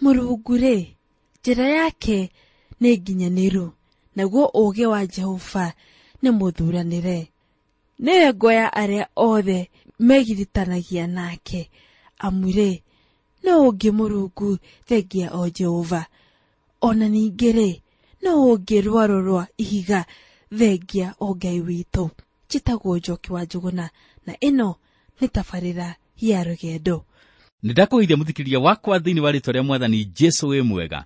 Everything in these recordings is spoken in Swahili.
Mũrungu-rĩ, njĩra yake nĩ nginyaniru, naguo ũũgĩ wa Jehova nĩ mũthuranĩre. Nĩwe ngoya arĩa othe megiritanagia nake, amu-rĩ, no ũngĩ Mũrungu thengia o Jehova. Ona ningĩ-rĩ, no ũngĩ rwaro rwa ihiga thengia o Ngai witũ. Njĩtagwo Njoki wa Njũgũna, na ĩno nĩ tabarĩra ya rũgendo. Nĩndakũgeithia mũthikĩrĩria wakwa thĩinĩ wa rĩĩtwa rĩa Mwathani Jesũ. Wĩ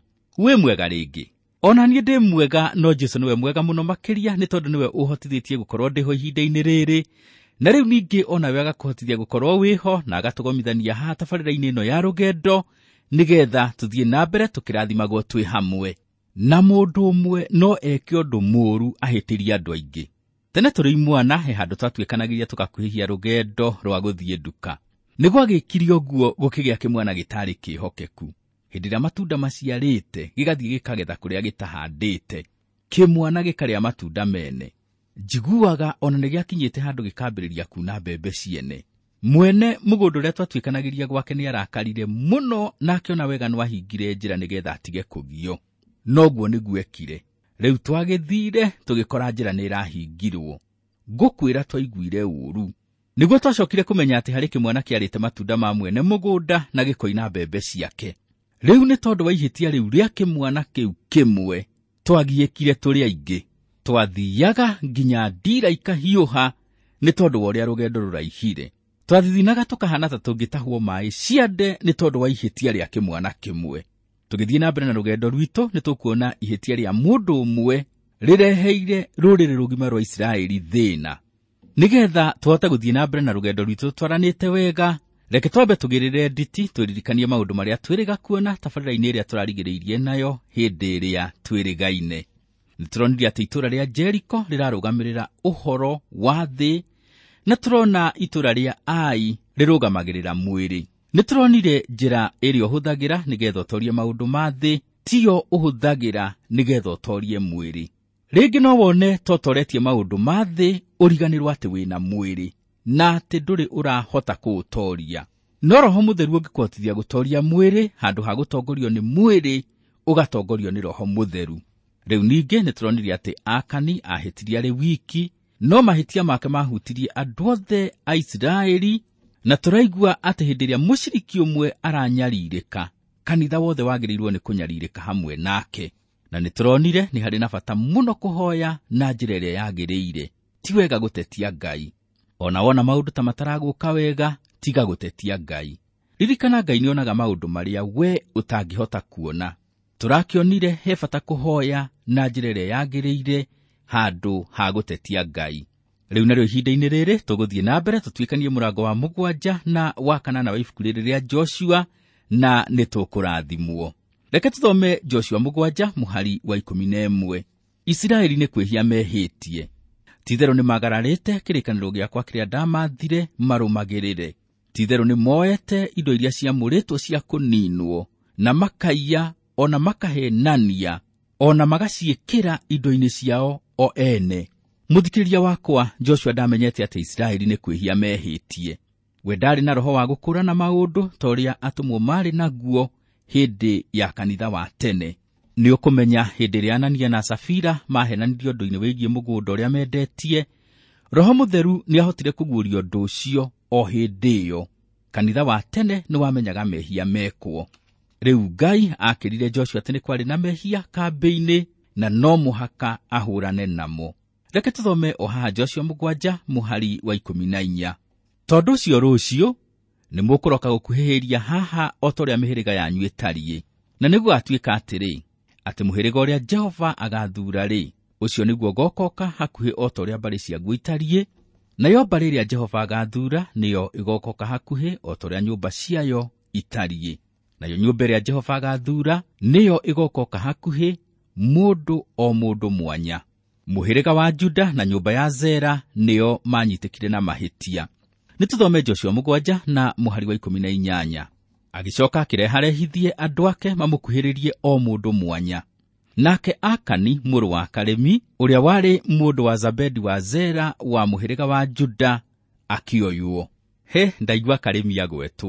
mwega rĩngĩ. Ona niĩ ndĩ mwega, no Jesũ nĩwe mwega mũno makĩria, nĩ tondũ nĩwe ũhotithĩtie gũkorwo ndĩho ihinda-inĩ rĩrĩ. Na rĩu ningĩ onawe agakũhotithia gũkorwo wĩho na agatũgomithania haha tabarĩra-inĩ ĩno ya rũgendo, nĩgetha tũthiĩ na mbere tũkĩrathimagwo twĩ hamwe. Na mũndũ ũmwe no eke ũndũ mũũru ahĩtĩrie andũ aingĩ. Tene tũrĩ imwana he handũ twatuĩkanagĩria tũgakuhĩhia rũgendo rwa gũthiĩ nduka. Nĩguo agĩkire ũguo gũkĩgĩa kĩmwana gĩtarĩ kĩhokeku. Hĩndĩ ĩrĩa matunda maciarĩte, gĩgathiĩ gĩkagetha kũrĩa gĩtahandĩte. Kĩmwana gĩkarĩa matunda mene. Njiguaga ona nĩgĩakinyĩte handũ gĩkambĩrĩria kuuna mbembe ciene. Mwene mũgũnda ũrĩa twatuĩkanagĩria gwake nĩ arakarire mũno, na akĩona wega no ahingire njĩra nĩgetha atige kũgio. Noguo nĩguo ekire. Rĩu twagĩthire tũgĩkora njĩra nĩ ĩrahingirwo. Ngũkwĩra twaiguire ũũru. Nĩguo twacokire kũmenya atĩ harĩ kĩmwana kĩarĩte matunda ma mwene mũgũnda na gĩkoina mbembe ciake. Rĩu nĩ tondũ wa ihĩtia rĩu rĩa kĩmwana kĩu kĩmwe, twagiĩkire tũrĩ aingĩ. Twathiaga nginya ndira ikahiũha nĩ tondũ wa ũrĩa rũgendo rũraihire. Twathithinaga tũkahana ta tũngĩtahwo maaĩ ciande nĩ tondũ wa ihĩtia rĩa kĩmwana kĩmwe. Tũgĩthiĩ na mbere na rũgendo rwitũ, nĩ tũkuona ihĩtia rĩa mũndũ ũmwe rĩreheire rũrĩrĩ rũgima rwa Isiraeli thĩna. Nĩgetha tũhote gũthiĩ na mbere na rũgendo rwitũ twaranĩte wega, reke twambe tũgĩrĩre nditi twĩririkanie maũndũ marĩa twĩrĩga kuona tabarĩra-inĩ ĩrĩa tũrarigĩrĩirie nayo hĩndĩ ĩrĩa twĩrĩgaine. Nĩtũronire atĩ itũũra rĩa Jeriko rĩrarũgamĩrĩra ũhoro wa thĩ, na tũrona itũũra rĩa Ai rĩrũgamagĩrĩra mwĩrĩ. Nĩtũronire njĩra ĩrĩa ũhũthagĩra nĩgetha ũtorie maũndũ ma thĩ, tiyo ũhũthagĩra nĩgetha ũtorie mwĩrĩ. Rĩngĩ no wone totoretie maũndũ ma thĩ ũriganĩrwo atĩ wĩna mwĩrĩ, na atĩ ndũrĩ ũrahota kũũtoria. No Roho Mũtheru ũngĩkũhotithia gũtoria mwĩrĩ, handũ ha gũtongorio nĩ mwĩrĩ, ũgatongorio nĩ Roho Mũtheru. Rĩu ningĩ nĩtũronire atĩ Akani ahĩtirie arĩ wiki, no mahĩtia make mahutirie andũ othe a Isiraeli, na tũraigua atĩ hĩndĩ ĩrĩa mũciriki ũmwe aranyarirĩka, kanitha wothe wagĩrĩirwo nĩ kũnyarirĩka hamwe nake. Na nĩtũronire nĩ harĩ na bata mũno kũhoya na njĩra ĩrĩa yagĩrĩire, ti wega gũtetia Ngai. Ona wona maũndũ ta mataragũka wega, tiga gũtetia Ngai. Ririkana Ngai nĩonaga maũndũ marĩa we ũtangĩhota kuona. Tũrakĩonire he bata kũhoya na njĩra ĩrĩa yagĩrĩire handũ ha gũtetia Ngai. Rĩu narĩo ihinda-inĩ rĩrĩ tũgũthiĩ na mbere tũtuĩkanie mũrango wa 7 na wa 8 wa ibuku rĩrĩ rĩa Joshua, na nĩtũkũrathimwo. Reke tũthome Joshua 7 mũhari wa 11. Isiraeli nĩ kwĩhia mehĩtie. Titherũ nĩ magararĩte kĩrĩkanĩro gĩakwa kĩrĩa ndamathire marũmagĩrĩre. Titherũ nĩ moete indo iria ciamũrĩtwo cia kũninwo, na makaiya, ona makahenania, ona magaciĩkĩra indo-inĩ ciao o ene. Mũthikĩrĩria wakwa, Joshua ndamenyete atĩ Isiraeli nĩ kwĩhia mehĩtie. We ndarĩ na roho wa gũkũrana maũndũ ta ũrĩa atũmwo marĩ naguo hĩndĩ ya kanitha wa tene. Nĩ ũkũmenya hĩndĩ ĩrĩa Anania na Safira mahenanirio ũndũ-inĩ wĩgiĩ mũgũnda ũrĩa mendetie, Roho Mũtheru nĩahotire kũguũria ũndũ ũcio o hĩndĩ ĩyo. Kanitha wa tene nĩ wamenyaga mehia mekwo. Rĩu Ngai akĩrire Joshua atĩ nĩ kwarĩ na mehia kambĩ-inĩ, na no mũhaka ahũrane namo. Reke tũthome o haha Joshua 7 mũhari wa 14. Tondũ ũcio rũciũ nĩ mũkũroka gũkuhĩhĩria haha o ta ũrĩa mĩhĩrĩga yanyu ĩtariĩ. Na nĩguo atuĩka atĩrĩ, atĩ mũhĩrĩga ũrĩa Jehova agathuura-rĩ, ũcio nĩguo gokoka hakuhĩ o ta ũrĩa mbarĩ ciaguo itariĩ, nayo mbarĩ ĩrĩa Jehova agathuura nĩyo ĩgokoka hakuhĩ o ta ũrĩa nyũmba ciayo itariĩ. Nayo nyũmba ĩrĩa Jehova agathuura nĩyo ĩgokoka hakuhĩ, mũndũ o mũndũ mwanya. Mũhĩrĩga wa Juda na nyũmba ya Zera nĩyo manyitĩkire na mahĩtia. Nĩtũthome Joshua 7 na mũhari wa 18. Agĩcoka akĩreharehithie andũ ake mamũkuhĩrĩrie o mũndũ mwanya. Nake Akani mũrũ wa Karemi, ũrĩa warĩ mũndũ wa Zabedi wa Zera wa mũhĩrĩga wa Juda, akĩoywo. Ndaigua Karemi agwetwo.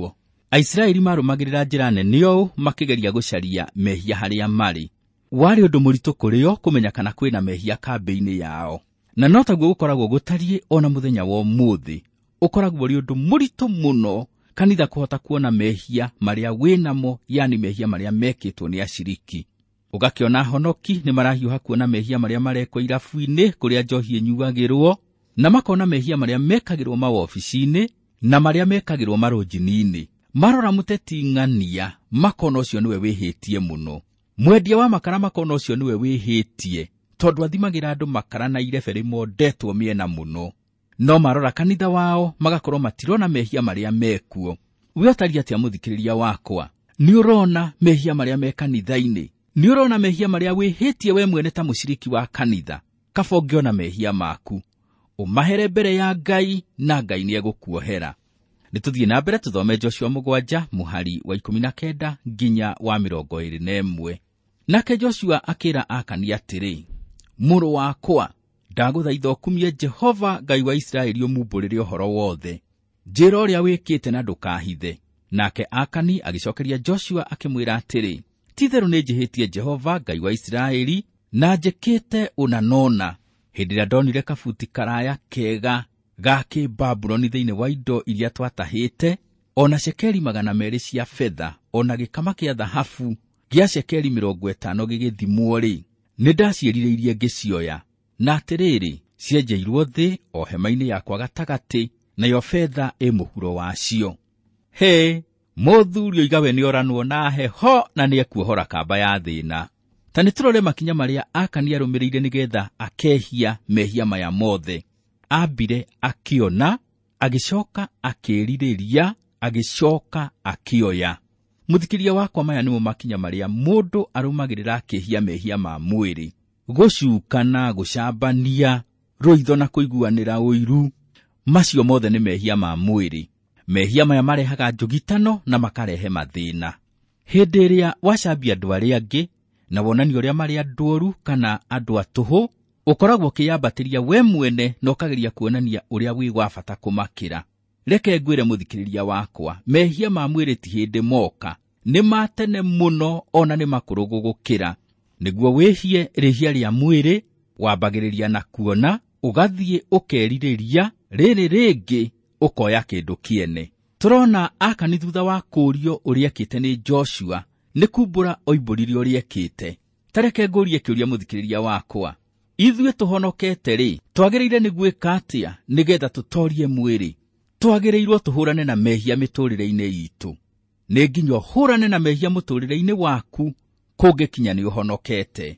Aisiraeli marumagirira njĩra nene ũũ makĩgeria gũcaria mehia harĩa marĩ. Warĩ ũndũ mũritũ kũrĩ o kũmenya kana kwĩna mehia kambĩ-inĩ yao. Na no taguo gũkoragwo gũtariĩ ona mũthenya wa ũmũthĩ. Ũkoragwo ũrĩ ũndũ mũritũ mũno kanitha kũhota kuona mehia marĩa wĩnamo, yani mehia marĩa mekĩtwo nĩ aciriki. Ũgakĩona honoki nĩ marahiũha kuona mehia marĩa marekwo irabu-inĩ kũrĩa njohi ĩnyuagĩrwo, na makona mehia marĩa mekagĩrwo mawobici-inĩ na marĩa mekagĩrwo marũnjini-inĩ. Marora mũteti ng'ania makona ũcio nĩwe wĩhĩtie mũno. Mwendia wa makara makona ũcio nĩwe wĩhĩtie, tondũ athimagĩra andũ makara na irebere mondetwo mĩena mũno. No marora kanitha wao magakorwo matirona mehia marĩa mekuo. Wĩotaria atĩa mũthikĩrĩria wakwa? Nĩ ũrona mehia marĩa me kanitha-inĩ? Nĩ ũrona mehia marĩa wĩhĩtie we mwene ta mũciriki wa kanitha? Kaba ũngĩona mehia maku, ũmahere mbere ya Ngai na Ngai nĩegũkuohera. Nĩtũthiĩ na mbere tũthome Joshua 7 mũhari wa 19 nginya wa 21. Nake Joshua akĩra Akani atĩrĩ, mũrũ wakwa, ndagũthaitha ũkumie Jehova Ngai wa Isiraeli ũmumbũrĩre ũhoro wothe. Njĩra ũrĩa wĩkĩte na ndũkahithe. Nake Akani agĩcokeria Joshua akĩmwĩra atĩrĩ, ti-itherũ nĩnjĩhĩtie Jehova Ngai wa Isiraeli na njĩkĩte ũnanona hĩndĩ ĩrĩa ndonire kabuti karaya kega ga Kĩbabuloni thĩinĩ wa indo iria twatahĩte, ona cekeri 200 cia betha, ona gĩkama kĩa thahabu gĩa cekeri 50 gĩgĩthimwo-rĩ, nĩndacierirĩirie ngĩcioya. Na atĩrĩrĩ, cienjeirwo thĩ o hema-inĩ yakwa gatagatĩ, nayo betha ĩ mũhuro wacio. He, mũthuuri oiga we nĩoranwo na heho na nĩekuohora kamba ya thĩna. Ta nĩtũrore makinya marĩa Akani arũmĩrĩire nĩgetha akehia mehia maya mothe. Ambire akĩona, agĩcoka akĩĩrirĩria, agĩcoka akĩoya. Mũthikĩria wakwa, maya nĩmo makinya marĩa mũndũ arũmagĩrĩra akĩhia mehia ma mwĩrĩ: gũcukana, gũcambania, rũitho na kũiguanĩra ũiru. Macio mothe nĩ mehia ma mwĩrĩ. Mehia maya marehaga njũgitano na makarehe mathĩna. Hĩndĩ ĩrĩa wacambia andũ arĩa angĩ na wonani ũrĩa marĩ andũ oru kana andũ atũhũ, ũkoragwo kĩyambatĩria we mwene na ũkageria kuonania ũrĩa wĩ wa bata kũmakĩra. Reke ngwĩre mũthikĩrĩria wakwa, mehia ma mwĩrĩ ti hĩndĩ moka, nĩ matene mũno, ona nĩ makũrũgũ gũkĩra. Nĩguo wĩhie rĩhia rĩa mwĩrĩ, wambagĩrĩria na kuona, ũgathiĩ ũkerirĩria, rĩrĩ rĩngĩ ũkoya kĩndũ kĩene. Tũrona Akani thutha wa kũũrio ũrĩa ekĩte nĩ Joshua, nĩ kumbũra oimbũrire ũrĩa ekĩte. Tareke ngũrie kĩũria mũthikĩrĩria wakwa, ithuĩ tũhonokete-rĩ, twagĩrĩire nĩ gwĩka atĩa nĩgetha tũtorie mwĩrĩ? Twagĩrĩirwo tũhũrane na mehia mĩtũrĩre-inĩ itũ. Nĩ nginya ũhũrane na mehia mũtũrĩre-inĩ waku kũngĩkinya nĩ ũhonokete.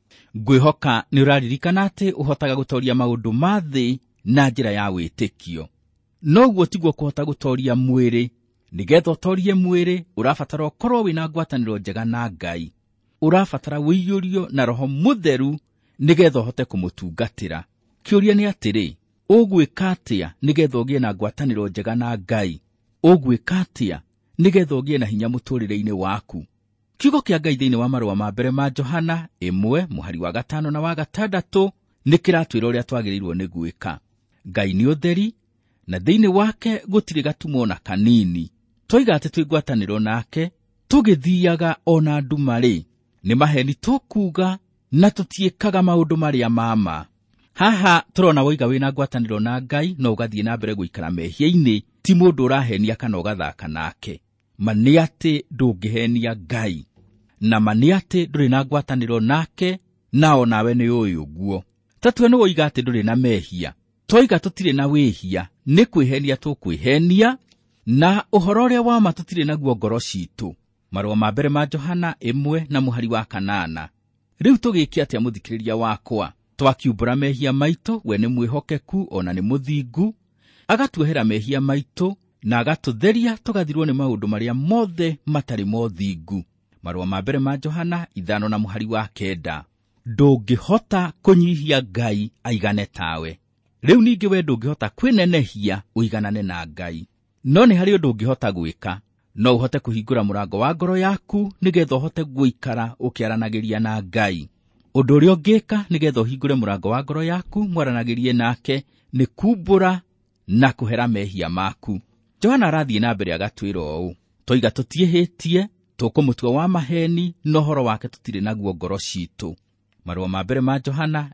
Ngwĩhoka nĩ ũraririkana atĩ ũhotaga gũtoria maũndũ ma thĩ na njĩra ya wĩtĩkio. Noguo tiguo kũhota gũtoria mwĩrĩ. Nĩgetha ũtorie mwĩrĩ, ũrabatara ũkorwo wĩna ngwatanĩro njega na Ngai. Ũrabatara wĩiyũrio na Roho Mũtheru nĩgetha ũhote kũmũtungatĩra. Kĩũria nĩ atĩrĩ, ũgwĩka atĩa nĩgetha ũgĩe na ngwatanĩro njega na Ngai? Ũgwĩka atĩa nĩgetha ũgĩe na hinya mũtũrĩre-inĩ waku? Kiugo kĩa Ngai thĩinĩ wa marũa ma mbere ma Johana 1 mũhari wa 5 na wa 6 nĩ kĩratwĩra ũrĩa twagĩrĩirwo nĩ gwĩka. Ngai nĩ ũtheri, na thĩinĩ wake gũtirĩ gatumo na kanini. Twoiga atĩ twĩ ngwatanĩro nake, tũgĩthiaga ona nduma-rĩ, nĩ maheni tũkuuga na tũtiĩkaga maũndũ marĩa mama. Haha tũrona woiga wĩna ngwatanĩro na Ngai no ũgathiĩ na mbere gũikara mehia-inĩ, ti mũndũ ũrahenia kana ũgathaka nake. Ma nĩ atĩ ndũngĩhenia Ngai, na ma nĩ atĩ ndũrĩ na ngwatanĩro nake, nao nawe nĩ ũĩ ũguo. Tatue nĩ woiga atĩ ndũrĩ na mehia. Twoiga tũtirĩ na wĩhia, nĩ kwĩhenia tũkwĩhenia, na ũhoro ũrĩa wa ma tũtirĩ naguo ngoro ciitũ. Marũa ma mbere ma Johana 1 na mũhari wa 8. Rĩu tũgĩĩke atĩa mũthikĩrĩria wakwa? Twakiumbũra mehia maitũ, we nĩ mwĩhokeku ona nĩ mũthingu, agatuohera mehia maitũ na agatũtheria tũgathirwo nĩ maũndũ marĩa mothe matarĩ mothingu. Marũa ma mbere ma Johana 5 na mũhari wa 9. Ndũngĩhota kũnyihia Ngai aigane tawe. Rĩu ningĩ we ndũngĩhota kwĩnenehia ũiganane na Ngai. No nĩ harĩ ũndũ ũngĩhota gwĩka. No ũhote kũhingũra mũrango wa ngoro yaku nĩgetha ũhote gũikara ũkĩaranagĩria na Ngai. Ũndũ ũrĩa ũngĩka nĩgetha ũhingũre mũrango wa ngoro yaku mwaranagĩrie nake nĩ kumbũra na kũhera mehia maku. Johana arathiĩ na mbere agatwĩra ũũ: toiga tũtiĩhĩtie, tũkũmũtua wa maheni, nohoro wake tũtirĩ naguo ngoro citũ. Marũa ma mbere ma Johana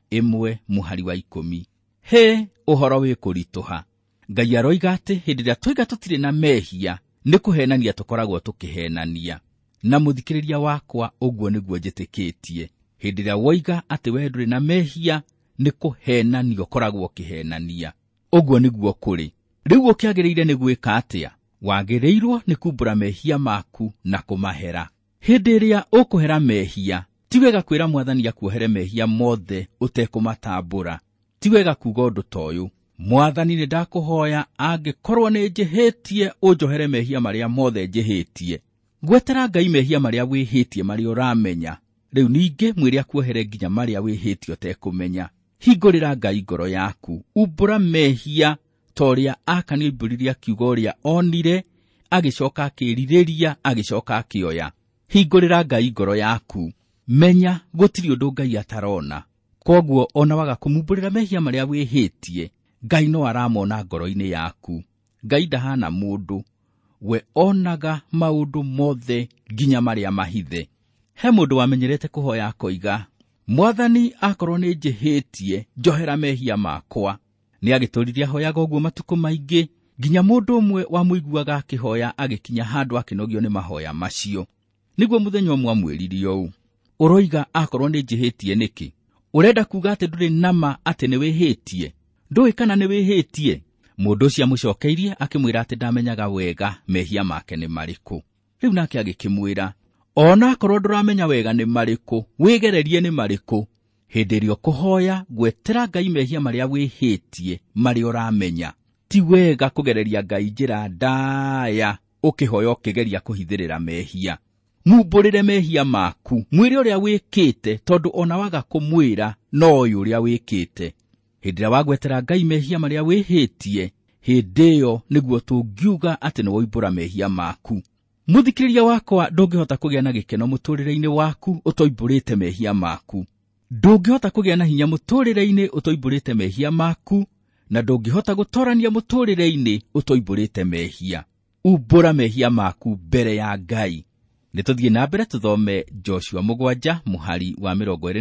1:10. He ũhoro wĩkũritũha. Ngai aroiga atĩ hĩndĩ ĩrĩa toiga tũtirĩ na mehia, nĩ kũhenania tũkoragwo tũkĩhenania. Na mũthikĩrĩria wakwa, ũguo nĩguo njĩtĩkĩtie. Hĩndĩ ĩrĩa woiga atĩ we ndũrĩ na mehia, nĩ kũhenania ũkoragwo ũkĩhenania. Ũguo nĩguo kũrĩ. Rĩu ũkĩagĩrĩire nĩ gwĩka atĩa? Wagĩrĩirwo nĩ kumbũra mehia maku na kũmahera. Hĩndĩ ĩrĩa ũkũhera mehia, ti wega kwĩra Mwathani akuohere mehia mothe ũtekũmatambũra. Ti wega kuuga ũndũ ta ũyũ: Mwathani, nĩ ndakũhoya, angĩkorwo nĩ njĩhĩtie ũnjohere mehia marĩa mothe njĩhĩtie. Gwetera Ngai mehia marĩa wĩhĩtie marĩa ũramenya. Rĩu ningĩ mwĩre akuohere nginya marĩa wĩhĩtie ũtekũmenya. Hingũrĩra Ngai ngoro yaku, umbũra mehia torĩa Akani oimbũrire akiuga ũrĩa onire, agĩcoka akĩĩrirĩria, agĩcoka akĩoya. Hingũrĩra Ngai ngoro yaku, menya gũtirĩ ũndũ Ngai atarona. Koguo ona waga kũmumbũrĩra mehia marĩa wĩhĩtie, Ngai no aramona ngoro-inĩ yaku. Ngai ndahana mũndũ, we onaga maũndũ mothe nginya marĩa mahithe. He mũndũ wamenyerete kũhoya akoiga, Mwathani, akorwo nĩ njĩhĩtie, njohera mehia makwa. Nĩ agĩtũũrire ahoyaga ũguo matukũ maingĩ, nginya mũndũ ũmwe wamũiguaga akĩhoya agĩkinya handũ akĩnogio nĩ mahoya macio. Nĩguo mũthenya ũmwe amwĩririe ũũ: ũroiga akorwo nĩ njĩhĩtie nĩkĩ? Ũrenda kuuga atĩ ndũrĩ nama atĩ nĩ wĩhĩtie? Ndũĩ kana nĩ wĩhĩtie? Mũndũ ũcio amũcokeirie akĩmwĩra atĩ ndamenyaga wega mehia make nĩ marĩkũ. Rĩu nake agĩkĩmwĩra, ona akorwo ndũramenya wega nĩ marĩkũ, wĩgererie nĩ marĩkũ. Hĩndĩ ĩrĩa ũkũhoya, gwetera Ngai mehia marĩa wĩhĩtie marĩa ũramenya. Ti wega kũgereria Ngai njĩra ndaya ũkĩhoya ũkĩgeria kũhithĩrĩra mehia. Mumbũrĩre mehia maku, mwĩre ũrĩa wĩkĩte, tondũ ona waga kũmwĩra no ũyũ ũrĩa wĩkĩte. Hĩndĩ ĩrĩa wagwetera Ngai mehia marĩa wĩhĩtie, hĩndĩ ĩyo nĩguo tũngiuga atĩ nĩ woimbũra mehia maku. Mũthikĩrĩria wakwa, ndũngĩhota kũgĩa na gĩkeno mũtũũrĩre-inĩ waku ũtoimbũrĩte mehia maku. Ndũngĩhota kũgĩa na hinya mũtũũrĩre-inĩ ũtoimbũrĩte mehia maku, na ndũngĩhota gũtoorania mũtũũrĩre-inĩ ũtoimbũrĩte mehia. Umbũra mehia maku mbere ya Ngai. Nĩtũthiĩ na mbere tũthome Joshua 7 mũhari wa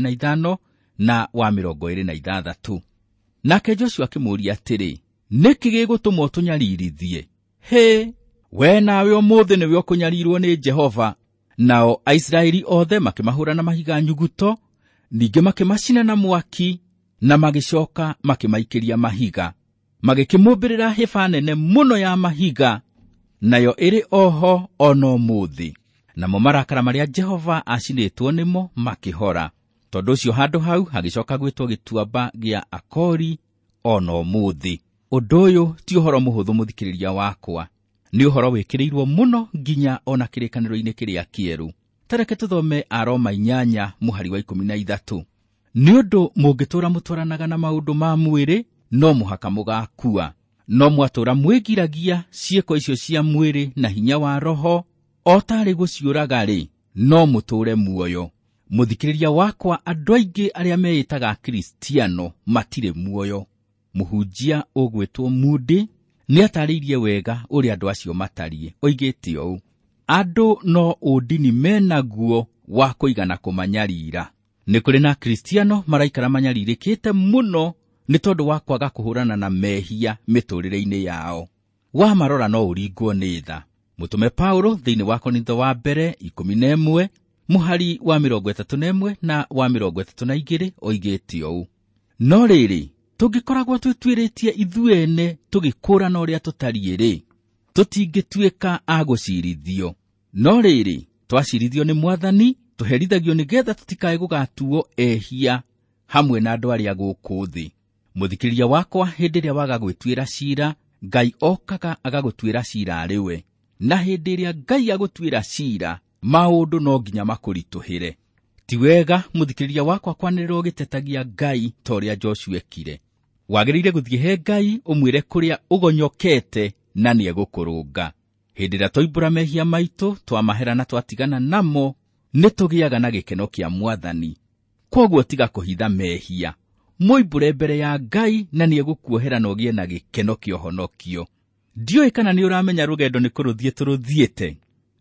25 na wa 26. Nake Joshua akĩmũũria atĩrĩ, nĩkĩ gĩgũtũma ũtũnyariirithie? Hĩ, we nawe ũmũthĩ nĩwe ũkũnyariirwo nĩ Jehova. Nao Aisiraeli othe makĩmahũũra na mahiga nyuguto, ningĩ makĩmacina na mwaki, na magĩcoka makĩmaikĩria mahiga. Magĩkĩmũmbĩrĩra hĩba nene mũno ya mahiga, nayo ĩrĩ oho ona ũmũthĩ. Namo marakara marĩa Jehova acinĩtwo nĩmo makĩhora. Tondũ ũcio handũ hau hagĩcoka gwĩtwo gĩtuamba gĩa Akori ona ũmũthĩ. Ũndũ ũyũ ti ũhoro mũhũthũ mũthikĩrĩria wakwa. Nĩ ũhoro wĩkĩrĩirwo mũno nginya ona kĩrĩkanĩro-inĩ kĩrĩa kĩerũ. Tareke tũthome Aroma 8 mũhari wa 13. Nĩ ũndũ mũngĩtũũra mũtwaranaga na maũndũ ma mwĩrĩ, no mũhaka mũgakua. No mwatũũra mwĩgiragia ciĩko icio cia mwĩrĩ na hinya wa roho, o tarĩ gũciũraga-rĩ, no mũtũũre muoyo. Mũthikĩrĩria wakwa, andũ aingĩ arĩa meĩtaga Kristiano matirĩ muoyo. Mũhunjia ũgwĩtwo Moody nĩ atarĩirie wega ũrĩa andũ acio matariĩ. Oigĩte ũũ: andũ no ũndini menaguo wa kũigana kũmanyarira. Nĩ kũrĩ na Kristiano maraikara manyarirĩkĩte mũno nĩ tondũ wa kwaga kũhũrana na mehia mĩtũũrĩre-inĩ yao. Wamarora no ũringwo nĩ tha. Mũtume Paulo thĩinĩ wa Korintho wa mbere 11 mũhari wa 31 na wa 32 oigĩte ũũ: no rĩrĩ, tũngĩkoragwo twĩtuĩrĩtie ithuene tũgĩkũũrana ũrĩa tũtariĩ-rĩ, tũtingĩtuĩka a gũciirithio. No rĩrĩ, twaciirithio nĩ Mwathani, tũherithagio nĩgetha tũtikae gũgatuo ehia hamwe na andũ arĩa gũkũ thĩ. Mũthikĩrĩria wakwa, hĩndĩ ĩrĩa waga gwĩtuĩra ciira, Ngai okaga agagũtuĩra ciira arĩwe. Na hĩndĩ ĩrĩa Ngai agũtuĩra ciira, maũndũ no nginya makũritũhĩre. Ti wega mũthikĩrĩria wakwa kwanĩrĩra ũgĩtetagia Ngai ta ũrĩa Joshua ekire. Wagĩrĩire gũthiĩ he Ngai ũmwĩre kũrĩa ũgonyokete na nĩegũkũrũnga. Hĩndĩ ĩrĩa twoimbũra mehia maitũ, twamahera na twatigana namo, nĩtũgĩaga na gĩkeno kĩa Mwathani. Koguo tiga kũhitha mehia. Moimbũre mbere ya Ngai na nĩegũkuohera na ũgĩe na gĩkeno kĩa ũhonokio. Ndiũĩ kana nĩ ũramenya rũgendo nĩ kũrũthiĩ tũrũthiĩte.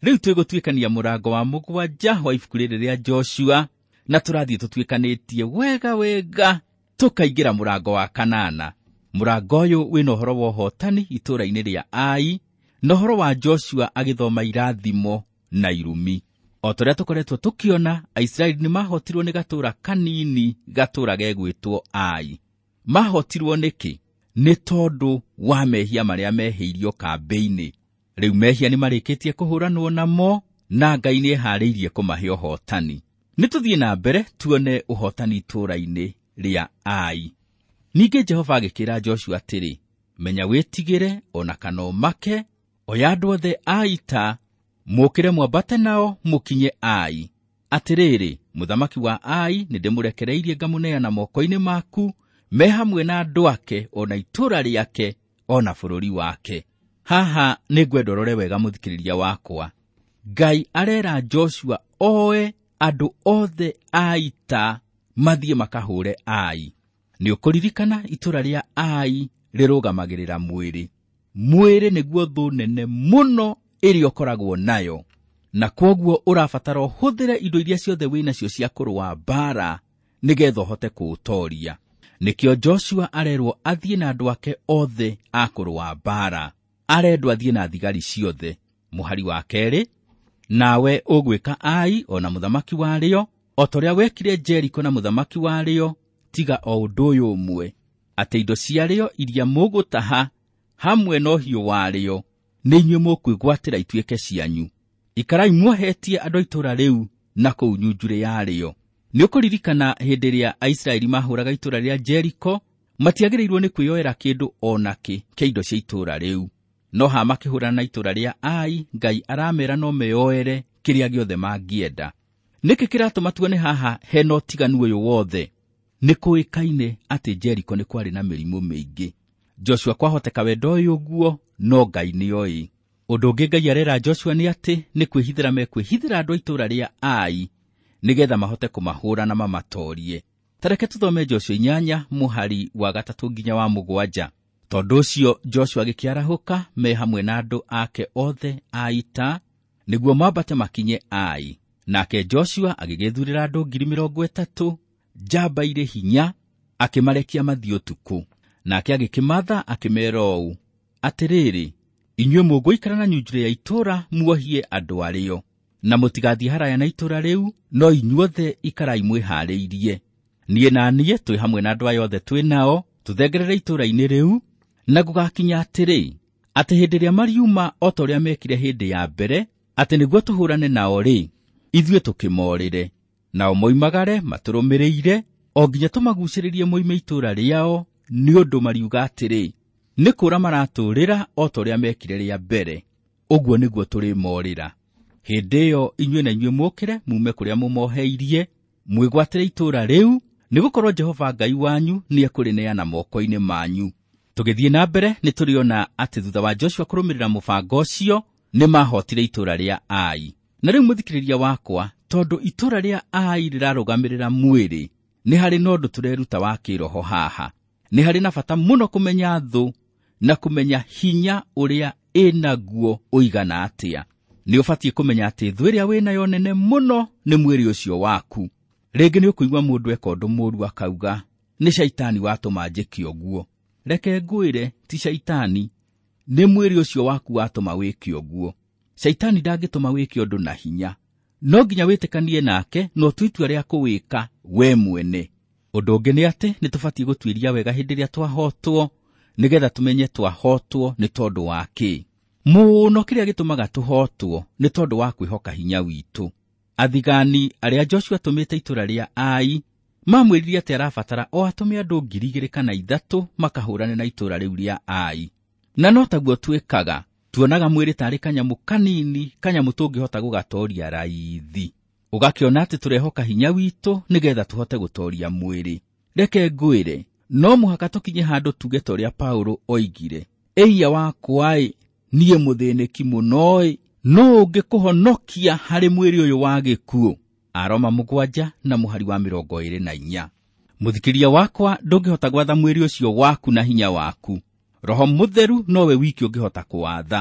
Riu twigũtuĩkania mũrango wa 7 wa ibuku rĩrĩ rĩa Joshua, na tũrathiĩ tũtuĩkanĩtie wega tũkaingĩra mũrango wa 8. Mũrango ũyũ wĩna ũhoro wa ũhotani itũũra-inĩ rĩa Ai, na ũhoro wa Joshua agĩthoma irathimo na irumi. O tũrĩa tũkoretwo tũkiona, Aisiraeli nĩ mahotirwo nĩ gatũũra kanini, gatũũra gegwĩtwo Ai. Mahotirwo nĩkĩ? Nĩ tondũ wa mehia marĩa mehĩirio kambĩ-inĩ. Rĩu mehia nĩ marĩkĩtie kũhũranwo namo, na Ngai nĩ eharĩirie kũmahe ũhotani. Nĩ tũthiĩ na mbere tuone ũhotani itũũra-inĩ rĩa Ai. Ningĩ Jehova agĩkĩra Joshua atĩrĩ, menya wĩtigĩre ona kana ũmake, oya andũ othe a ita, mũkĩre mwambate nao mũkinye Ai. Atĩrĩrĩ, mũthamaki wa Ai nĩ ndĩmũrekereirie ngamũneana moko-inĩ maku, me hamwe na andũ ake, ona itũũra rĩake, ona bũrũri wake. Haha nĩ ngwenda ũrore wega mũthikĩrĩria wakwa. Ngai arera Joshua oe andũ othe a ita mathiĩ makahũre Ai. Nĩ ũkũririkana itũũra rĩa Ai rĩrũgamagĩrĩra mwĩrĩ. Mwĩrĩ nĩguo thũ nene mũno ĩrĩa ũkoragwo nayo, na kwoguo ũrabatara ũhũthĩre indo iria ciothe wĩnacio cia kũrũa mbara nĩgetha ũhote kũũtooria. Nĩkĩo Joshua arerwo athiĩ na andũ ake othe a kũrũa mbara. Arendwo athiĩ na thigari ciothe. Mũhari wa kerĩ, nawe ũgwĩka Ai ona mũthamaki warĩo, o ta ũrĩa wekire Jeriko na mũthamaki warĩo, tiga o ũndũ ũyũ ũmwe, atĩ indo ciarĩo iria mũgũtaha hamwe na ũhiũ warĩo nĩ inyuĩ mũkwĩgwatĩra ituĩke cianyu. Ikarai muohetie andũ a itũũra rĩu na kũu nyunjurĩ yarĩo. Nĩ ũkũririkana hĩndĩ ĩrĩa Aisiraeli mahũraga itũũra rĩa Jeriko, matiagĩrĩirwo nĩ kwĩyoera kĩndũ onakĩ kĩa indo cia itũũra rĩu. No ha makĩhũrana na itũũra rĩa Ai, Ngai aramera no meyoere kĩrĩa gĩothe mangĩenda. Nĩkĩ kĩratũma tuone haha hena ũtiganu ũyũ wothe? Nĩ kũĩkaine atĩ Jeriko nĩ kwarĩ na mĩrimũ mĩingĩ. Joshua kwahoteka wendo ũyũ ũguo, no Ngai nĩoĩ. Ũndũ ũngĩ Ngai arera Joshua nĩ atĩ nĩ kwĩhithĩra mekwĩhithĩra andũ a itũũra rĩa Ai, nĩgetha mahote kũmahũra na mamatoorie. Tareke tũthome Joshua 8 mũhari wa 3 nginya wa 7. Tondũ ũcio Joshua agĩkĩarahũka me hamwe na andũ ake othe a ita, nĩguo mambate makinye Ai. Nake Joshua agĩgĩthurĩra andũ 30,000 njamba irĩ hinya, akĩmarekia mathiĩ ũtukũ. Nake agĩkĩmatha akĩmeera ũũ, atĩrĩrĩ, inyuĩ mũgũikara na nyunjurĩ ya itũũra muohie andũ arĩo, na mũtigathiĩ haraya na itũũra rĩu, no inyuothe ikarai mwĩharĩirie. Niĩ na niĩ twĩ hamwe na andũ aya othe twĩ nao, tũthengerere itũũra-inĩ rĩu, na gũgakinya atĩrĩ, atĩ hĩndĩ ĩrĩa mariuma o ta ũrĩa mekire hĩndĩ ya mbere, atĩ nĩguo tũhũrane nao-rĩ, ithuĩ tũkĩmoorĩre. Nao moimagare matũrũmĩrĩire, o nginya tũmaguucĩrĩrie moime itũũra rĩao, nĩ ũndũ mariuga atĩrĩ, nĩ kũũra maratũũrĩra o ta ũrĩa mekire rĩa mbere, ũguo nĩguo tũrĩmoorĩra. Hĩndĩ ĩyo inyuĩ na inyuĩ mũũkĩre muume kũrĩa mũmoheirie, mwĩgwatĩre itũũra rĩu, nĩgũkorwo Jehova Ngai wanyu nĩ ekũrĩneana moko-inĩ manyu. Tũgĩthiĩ na mbere nĩ tũrĩona atĩ thutha wa Joshua kũrũmĩrĩra mũbango ũcio, nĩ mahotire itũũra rĩa Ai. Na rĩu mũthikĩrĩria wakwa, tondũ itũũra rĩa Ai rĩrarũgamĩrĩra mwĩrĩ, nĩ harĩ na ũndũ tũreruta wa kĩroho haha. Nĩ harĩ na bata mũno kũmenya thũ na kũmenya hinya ũrĩa ĩnaguo ũigana atĩa. Nĩ ũbatiĩ kũmenya atĩ thũ ĩrĩa wĩnayo nene mũno nĩ mwĩrĩ ũcio waku. Rĩngĩ nĩ ũkũigua mũndũ eka ũndũ mũũru akauga, nĩ Shaitani watũma njĩke ũguo. Reke ngwĩre, ti Shaitani, nĩ mwĩrĩ ũcio waku watũma wĩke ũguo. Shaitani ndangĩtũma wĩke ũndũ na hinya, no nginya wĩtĩkanie nake na ũtue itua rĩa kũwĩka we mwene. Ũndũ ũngĩ nĩ atĩ nĩ tũbatiĩ gũtuĩria wega hĩndĩ ĩrĩa twahotwo, nĩgetha tũmenye twahotwo nĩ tondũ wa kĩ. Mũno kĩrĩa gĩtũmaga tũhotwo nĩ tondũ wa kwĩhoka hinya witũ. Athigani arĩa Joshua atũmĩte itũũra rĩa Ai mamwĩrire atĩ arabatara o atũme andũ 2,000 kana 3 makahũrane na itũũra rĩu rĩa Ai. Na no taguo twĩkaga, tuonaga mwĩrĩ tarĩ kanyamũ kanini, kanyamũ tũngĩhota gũgatooria raithi. Ũgakĩona atĩ tũrehoka hinya witũ nĩgetha tũhote gũtooria mwĩrĩ. Reke ngwĩre, no mũhaka tũkinye handũ tuge ta ũrĩa Paulo oigire, "Ĩiya wakwa-ĩ, niĩ mũthĩnĩki mũno-ĩ, no ũngĩkũhonokia harĩ mwĩrĩ ũyũ wa gĩkuũ." Aroma 7 na mũhari wa 24. Mũthikĩria wakwa, ndũngĩhota gwatha mwĩrĩ ũcio waku na hinya waku. Roho Mũtheru nowe wiki ũngĩhota kũwatha.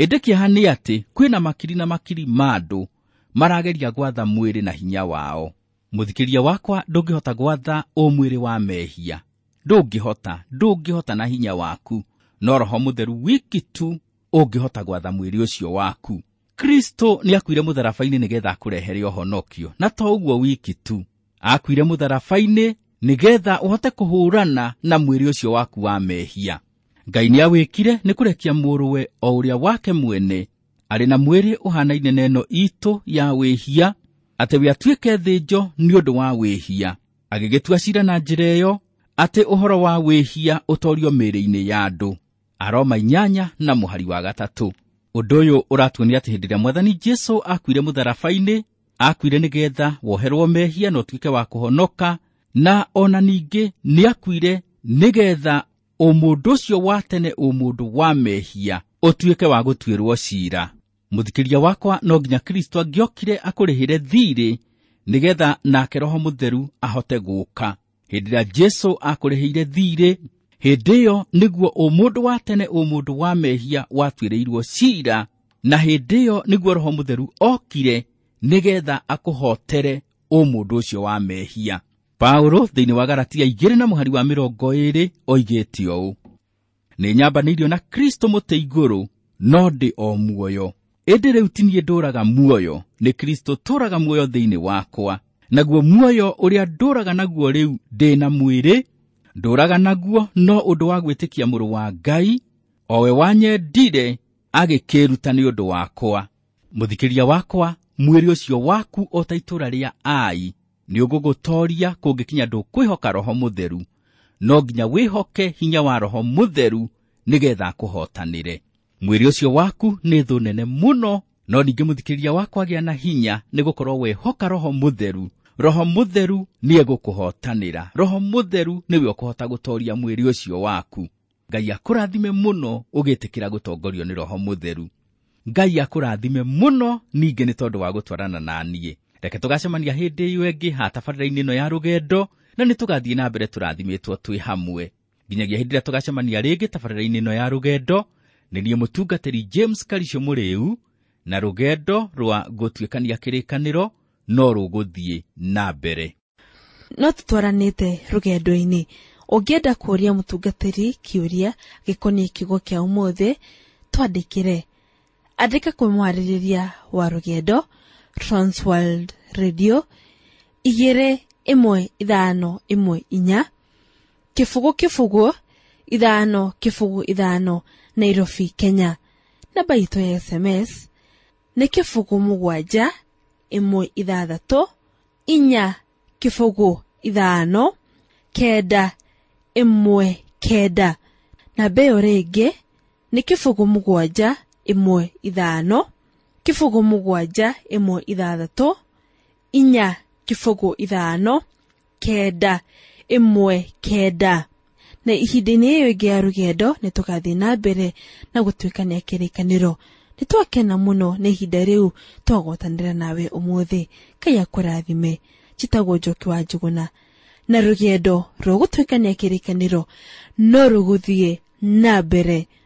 ĩndĩ kĩeha nĩ atĩ kwĩna makiri na makiri ma andũ marageria gwatha mwĩrĩ na hinya wao. Mũthikĩria wakwa, ndũngĩhota gwatha mwĩrĩ wa mehia. Ndũngĩhota na hinya waku, no Roho Mũtheru wiki tu ũngĩhota gwatha mwĩrĩ ũcio waku. Kristo nĩ akuire mũtharaba-inĩ nĩgetha akũrehere ũhonokio, na to ũguo wiki tu. Akuire mũtharaba-inĩ nĩgetha ũhote kũhũrana na mwĩrĩ ũcio waku wa mehia. Ngai nĩawĩkire nĩ kũrekia mũrũwe o ũrĩa wake mwene arĩ na mwĩrĩ ũhanaine na ĩno itũ ya wĩhia, atĩ we atuĩke thĩnjo nĩ ũndũ wa wĩhia, agĩgĩtua ciira na njĩra ĩyo atĩ ũhoro wa wĩhia ũtorio mĩĩrĩ-inĩ ya andũ. Aroma 8 na mũhari wa 3. Ũndũ ũyũ ũratuonia atĩ hĩndĩ ĩrĩa Mwathani Jesũ akuire mũtharaba-inĩ, akuire nĩgetha woherwo mehia na ũtuĩke wa kũhonoka, na ona ningĩ nĩ akuire nĩgetha mũndũ ũcio wa tene, mũndũ wa mehia, ũtuĩke wa gũtuĩrwo ciira. Mũthikĩria wakwa, no nginya Kristo angĩokire akũrĩhĩre thirĩ nĩgetha nake Roho Mũtheru ahote gũka. Hĩndĩ ĩrĩa Jesũ akũrĩhĩire thirĩ, hĩndĩ ĩyo nĩguo mũndũ wa tene, mũndũ wa mehia watuĩrĩirwo ciira, na hĩndĩ ĩyo nĩguo Roho Mũtheru okire nĩgetha akũhotere mũndũ ũcio wa mehia. Paulo thĩinĩ wa Galatia 2 na mũhari wa 20 oigĩte ũũ: nĩ nyambanĩirio na Kristo mũtĩ igũrũ, no ndĩ o muoyo. Ĩndĩ rĩu ti niĩ ndũũraga muoyo, nĩ Kristo tũũraga muoyo thĩinĩ wakwa. Naguo muoyo ũrĩa ndũũraga naguo rĩu ndĩ na mwĩrĩ, ndũũraga naguo no ũndũ wa gwĩtĩkia Mũrũ wa Ngai, o we wanyendire agĩkĩĩruta nĩ ũndũ wakwa. Mũthikĩria wakwa, mwĩrĩ ũcio waku o ta itũũra rĩa Ai nĩ ũgũgũtooria kũngĩkinya ndũkwĩhoka Roho Mũtheru. No nginya wĩhoke hinya wa Roho Mũtheru nĩgetha akũhootanĩre. Mwĩrĩ ũcio waku nĩ thũ nene mũno, no ningĩ mũthikĩria wakwa, gĩa na hinya nĩ gũkorwo wehoka Roho Mũtheru. Roho Mũtheru nĩ egũkũhootanĩra. Roho Mũtheru nĩwe ũkũhota gũtooria mwĩrĩ ũcio waku. Ngai akũrathime mũno ũgĩtĩkĩra gũtongorio nĩ Roho Mũtheru. Ngai akũrathime mũno ningĩ nĩ tondũ wa gũtwarana na niĩ. Reke tũgacemania hĩndĩ ĩyo ĩngĩ tabarĩra-inĩ ĩno ya rũgendo, na nĩ tũgathiĩ na mbere tũrathimĩtwo twĩ hamwe. Nginyagia hĩndĩ ĩrĩa tũgacemania rĩngĩ tabarĩra-inĩ ĩno ya rũgendo, nĩ niĩ mũtungatĩri James Karicio Mũrĩu, na rũgendo rwa gũtuĩkania kĩrĩkanĩro no rũgũthiĩ na mbere. No tũtwaranĩte rũgendo-inĩ. Ũngĩenda kũũria mũtungatĩri kĩũria gĩkoniĩ kiugo kĩa ũmũthĩ, twandĩkĩre. Andĩka kwĩ mwarĩrĩria wa rũgendo, Transworld Radio 21514 Kifugu 555 Nairobi, Kenya. Namba itũ ya SMS nĩ 716 4 5 919. Namba ĩyo rĩngĩ nĩ 716 4 5 919. Na ihinda-inĩ ĩyo ĩngĩ ya rũgendo nĩ tũgathiĩ na mbere na gũtuĩkania kĩrĩkanĩro. Nĩ twakena mũno nĩ ihinda rĩu twagwatanĩra nawe ũmũthĩ. Ngai akũrathime. Njĩtagwo Njoki wa Njũgũna, na rũgendo rwa gũtuĩkania kĩrĩkanĩro no rũgũthiĩ na mbere.